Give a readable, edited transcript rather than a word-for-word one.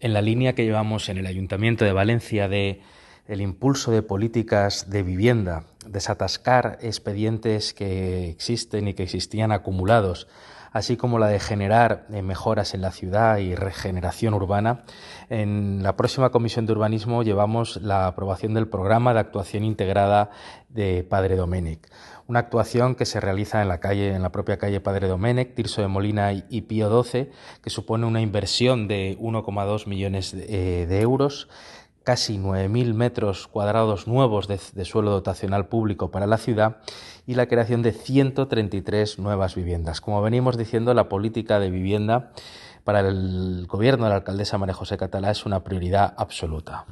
En la línea que llevamos en el Ayuntamiento de Valencia de el impulso de políticas de vivienda, desatascar expedientes que existen y que existían acumulados, así como la de generar mejoras en la ciudad y regeneración urbana, en la próxima Comisión de Urbanismo llevamos la aprobación del programa de actuación integrada de Padre Domènech. Una actuación que se realiza en la propia calle Padre Domènech, Tirso de Molina y Pío XII, que supone una inversión de 1,2 millones de euros, casi 9.000 metros cuadrados nuevos de suelo dotacional público para la ciudad y la creación de 133 nuevas viviendas. Como venimos diciendo, la política de vivienda para el gobierno de la alcaldesa María José Catalá es una prioridad absoluta.